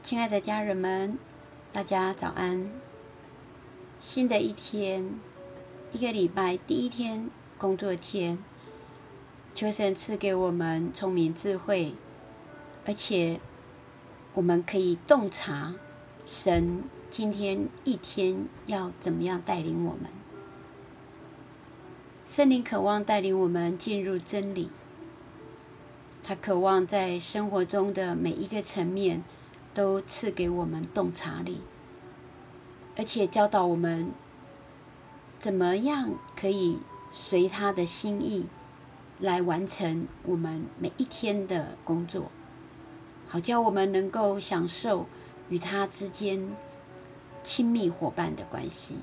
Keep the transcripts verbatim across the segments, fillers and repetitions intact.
亲爱的家人们，大家早安。新的一天，一个礼拜第一天工作天，求神赐给我们聪明智慧，而且我们可以洞察神今天一天要怎么样带领我们。圣灵渴望带领我们进入真理，他渴望在生活中的每一个层面都赐给我们洞察力，而且教导我们怎么样可以随他的心意来完成我们每一天的工作，好叫我们能够享受与他之间亲密伙伴的关系。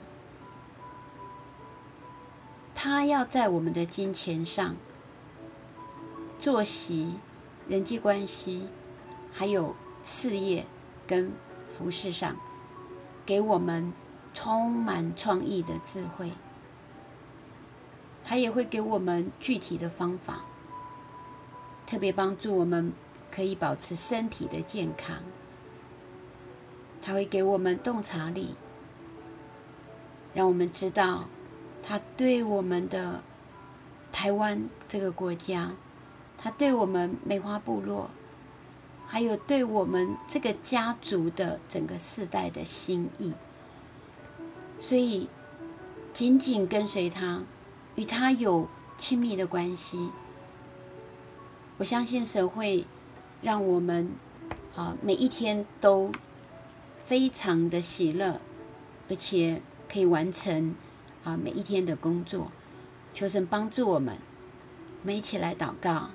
他要在我们的金钱上、作息、人际关系，还有事业跟服事上，给我们充满创意的智慧。他也会给我们具体的方法，特别帮助我们可以保持身体的健康。他会给我们洞察力，让我们知道他对我们的台湾这个国家，他对我们梅花部落，还有对我们这个家族的整个世代的心意。所以紧紧跟随他，与他有亲密的关系，我相信神会让我们啊每一天都非常的喜乐，而且可以完成啊每一天的工作。求神帮助我们，我们一起来祷告。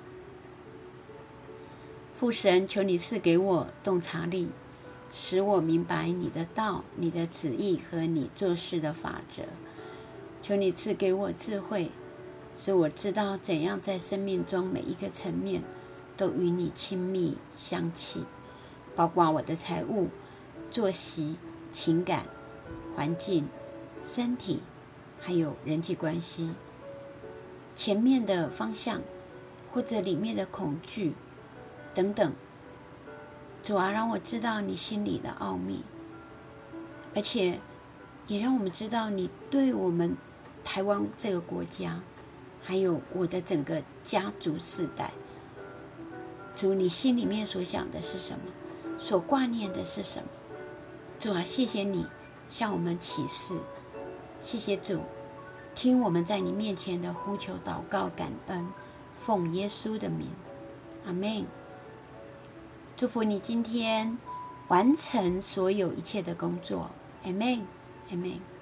父神，求你赐给我洞察力，使我明白你的道、你的旨意和你做事的法则。求你赐给我智慧，使我知道怎样在生命中每一个层面都与你亲密相契，包括我的财务、作息、情感、环境、身体，还有人际关系。前面的方向或者里面的恐惧等等，主啊，让我知道你心里的奥秘，而且也让我们知道你对我们台湾这个国家，还有我的整个家族世代，主，你心里面所想的是什么，所挂念的是什么。主啊，谢谢你向我们启示，谢谢主，听我们在你面前的呼求祷告感恩，奉耶稣的名，阿们。祝福你今天完成所有一切的工作，阿们，阿们。